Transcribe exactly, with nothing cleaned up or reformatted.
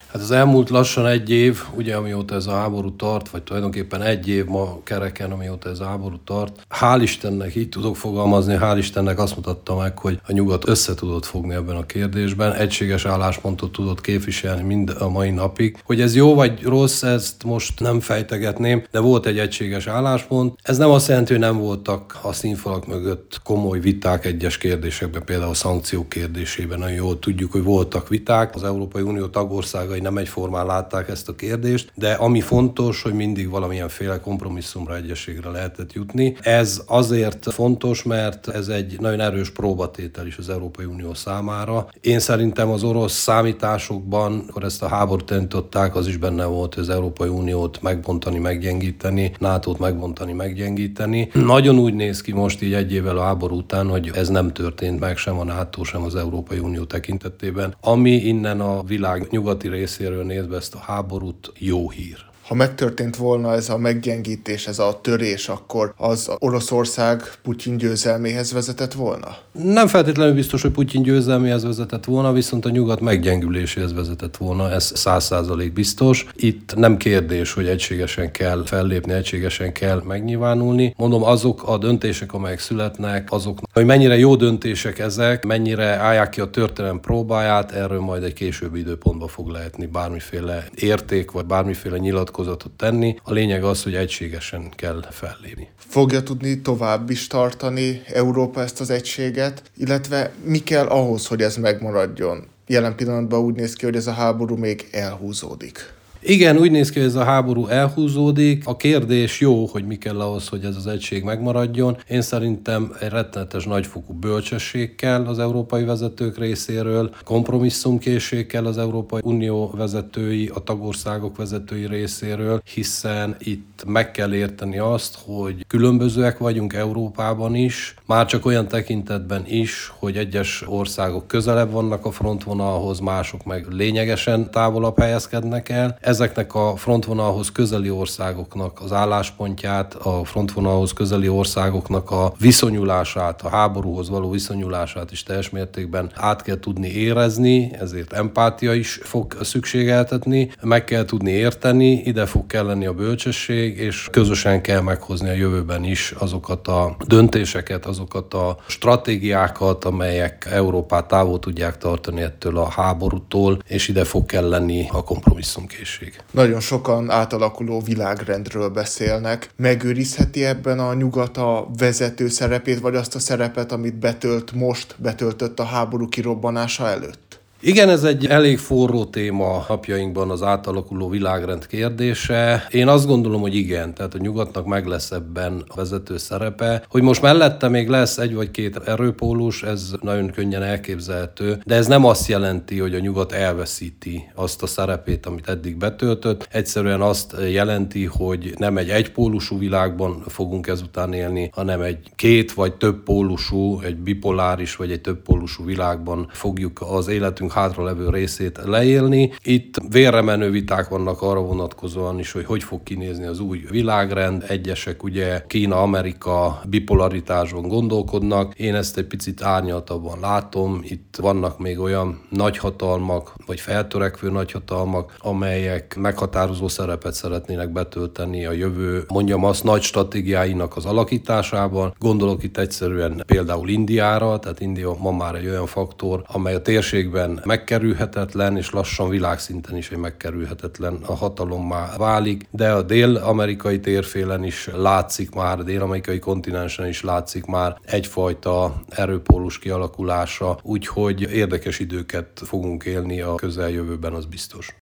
Hát az elmúlt lassan egy év, ugye amióta ez a háború tart, vagy tulajdonképpen egy év ma kereken, amióta ez a háború tart. Hál' Istennek, így tudok fogalmazni, hál' Istennek azt mutatta meg, hogy a nyugat össze tudott fogni ebben a kérdésben, egységes álláspontot tudott képviselni mind a mai napig. Hogy ez jó vagy rossz, ezt most nem fejtegetném, de volt egy egységes álláspont. Ez nem azt jelenti, hogy nem voltak a színfalak mögött komoly viták egyes kérdésekben, például a szankciók kérdésében. Nagyon jól tudjuk, hogy voltak viták. Az Európai Unió tagországai nem egyformán látták ezt a kérdést, de ami fontos, hogy mindig valamilyenféle kompromisszumra, egyességre lehetett jutni. Ez azért fontos, mert ez egy nagyon erős próbatétel is az Európai Unió számára. Én szerintem az orosz számításokban, akkor ezt a háborút elindították, az is benne volt, hogy az Európai Uniót megbontani, meggyengíteni, nátót megbontani, meggyengíteni. Nagyon úgy néz ki most így egy évvel a háború után, hogy ez nem történt meg sem a NATO, sem az Európai Unió tekintetében, ami innen a világ nyugati részéről nézve ezt a háborút jó hír. Ha megtörtént volna ez a meggyengítés, ez a törés, akkor az Oroszország Putyin győzelméhez vezetett volna? Nem feltétlenül biztos, hogy Putyin győzelméhez vezetett volna, viszont a nyugat meggyengüléséhez vezetett volna, ez száz százalék biztos. Itt nem kérdés, hogy egységesen kell fellépni, egységesen kell megnyilvánulni. Mondom, azok a döntések, amelyek születnek, azok, hogy mennyire jó döntések ezek, mennyire állják ki a történelem próbáját, erről majd egy későbbi időpontban fog lehetni bármiféle érték, vagy bármiféle nyilatkozat tenni. A lényeg az, hogy egységesen kell fellépni. Fogja tudni tovább is tartani Európa ezt az egységet, illetve mi kell ahhoz, hogy ez megmaradjon? Jelen pillanatban úgy néz ki, hogy ez a háború még elhúzódik. Igen, úgy néz ki, hogy ez a háború elhúzódik. A kérdés jó, hogy mi kell ahhoz, hogy ez az egység megmaradjon. Én szerintem egy rettenetes nagyfokú bölcsesség kell az európai vezetők részéről, kompromisszumkészség kell az Európai Unió vezetői, a tagországok vezetői részéről, hiszen itt meg kell érteni azt, hogy különbözőek vagyunk Európában is, már csak olyan tekintetben is, hogy egyes országok közelebb vannak a frontvonalhoz, mások meg lényegesen távolabb helyezkednek el. Ezeknek a frontvonalhoz közeli országoknak az álláspontját, a frontvonalhoz közeli országoknak a viszonyulását, a háborúhoz való viszonyulását is teljes mértékben át kell tudni érezni, ezért empátia is fog szükségeltetni, meg kell tudni érteni, ide fog kelleni a bölcsesség, és közösen kell meghozni a jövőben is azokat a döntéseket, azokat a stratégiákat, amelyek Európát távol tudják tartani ettől a háborútól, és ide fog kelleni a kompromisszumkészség. Nagyon sokan átalakuló világrendről beszélnek. Megőrizheti ebben a nyugat a vezető szerepét, vagy azt a szerepet, amit betölt most, betöltött a háború kirobbanása előtt? Igen, ez egy elég forró téma napjainkban az átalakuló világrend kérdése. Én azt gondolom, hogy igen, tehát a nyugatnak meg lesz ebben a vezető szerepe. Hogy most mellette még lesz egy vagy két erőpólus, ez nagyon könnyen elképzelhető, de ez nem azt jelenti, hogy a nyugat elveszíti azt a szerepét, amit eddig betöltött. Egyszerűen azt jelenti, hogy nem egy egypólusú világban fogunk ezután élni, hanem egy két vagy több pólusú, egy bipoláris vagy egy többpólusú világban fogjuk az életünk hátralevő részét leélni. Itt vérremenő viták vannak arra vonatkozóan is, hogy hogy fog kinézni az új világrend. Egyesek ugye Kína-Amerika bipolaritásban gondolkodnak. Én ezt egy picit árnyaltabban látom. Itt vannak még olyan nagyhatalmak, vagy feltörekvő nagyhatalmak, amelyek meghatározó szerepet szeretnének betölteni a jövő, mondjam azt, nagy stratégiáinak az alakításában. Gondolok itt egyszerűen például Indiára, tehát India ma már egy olyan faktor, amely a térségben megkerülhetetlen, és lassan világszinten is egy megkerülhetetlen a hatalommá válik, de a dél-amerikai térfélen is látszik már, a dél-amerikai kontinensen is látszik már egyfajta erőpólus kialakulása, úgyhogy érdekes időket fogunk élni a közeljövőben, az biztos.